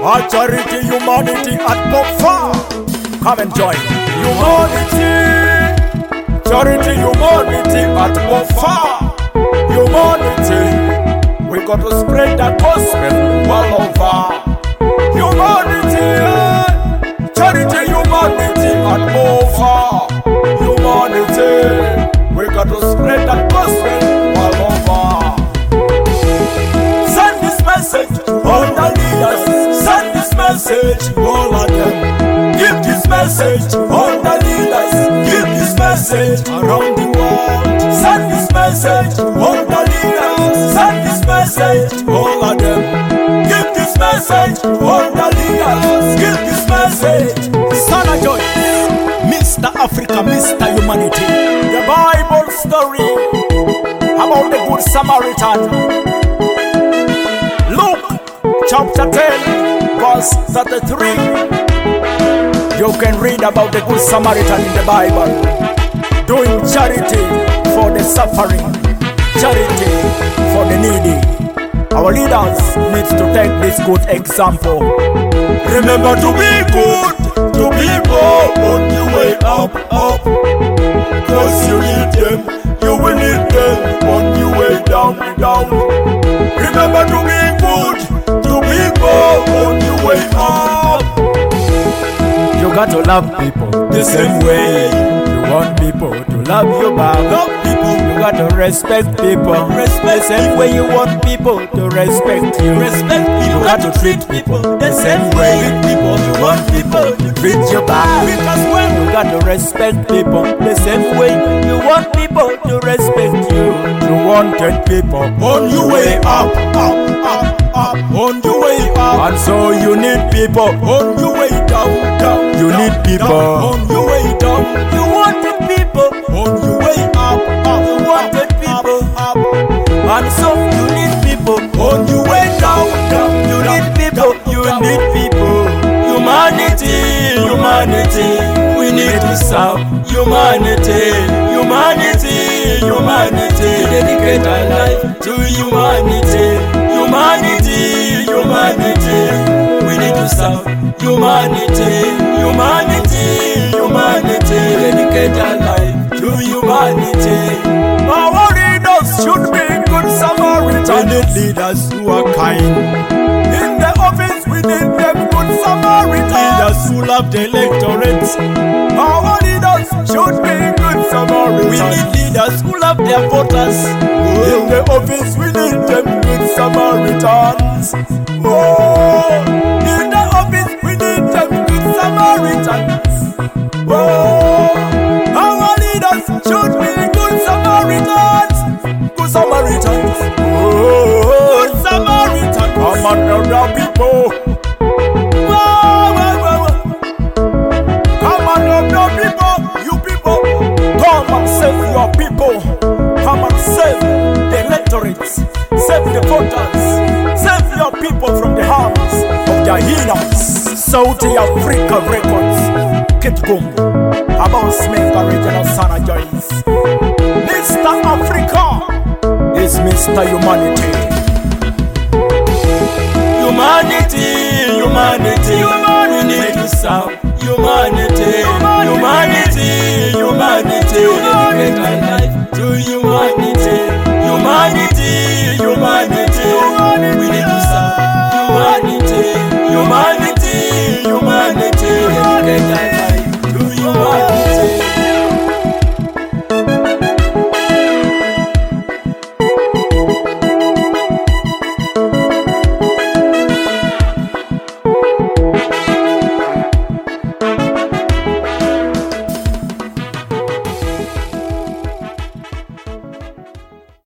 Our charity, humanity at Bofa. Come and join. Humanity, charity, humanity at Bofa. Humanity, we got to spread the gospel all over. Humanity, charity, humanity at Bofa. Humanity, we got to spread the gospel all over. Send this message to all the leaders. Send this message to all of them. Give this message to all the leaders. Give this message around the world. Send this message to all the leaders. Send this message to all of them. Give this message to all the leaders. Give this message. Sana Joy, Mr. Africa, Mr. Humanity. The Bible story about the Good Samaritan. Luke chapter 10 verse 33. You can read about the Good Samaritan in the Bible, doing charity for the suffering, charity for the needy. Our leaders need to take this good example. Remember to be good to people on your way up, up. Cause you need them, you will need them on your way down, down. Remember to be good to people on your way up. You got to love people the same way you want people to love you back. Love people. You got to respect people the same way you want people to respect you. Respect people. You got to treat people the same way you want people to treat you back. Because when you got to respect people the same way you want people to respect you. You wanted people on your way up, up, up, up, on your way up. And so you need people on your way down, down. You need people on your way down. You wanted people on your way up, up. You wanted people up. And so you need people on your way down, down. You need people, you need people. Humanity, humanity, we need to serve humanity. Humanity, humanity, dedicate our life to humanity. Humanity, humanity, we need to serve humanity. Humanity, humanity, dedicate our life to humanity. Our leaders should be good Samaritans. We need leaders who are kind. In the office we need them good Samaritans. Leaders who love the electorate. Our leaders should be good Samaritans. We need leaders who love their voters. In the office we need them good Samaritans. In the office we need them good Samaritans. Our leaders should be good Samaritans. Good Samaritans. Good Samaritans. Come on, other people. Come on, other people. You people, come and save your people. Come and save the electorates. Save the voters. Save your people from the hands of their hyenas. Saudi Africa Records. Kit Gumbo. About Smith Original Sana Joyce. Mr. Africa is Mr. Humanity. Humanity, humanity, we need to serve humanity. Humanity, humanity, dedicate our life to humanity. Humanity, humanity, we need to serve humanity. Humanity, humanity, dedicate our life to humanity.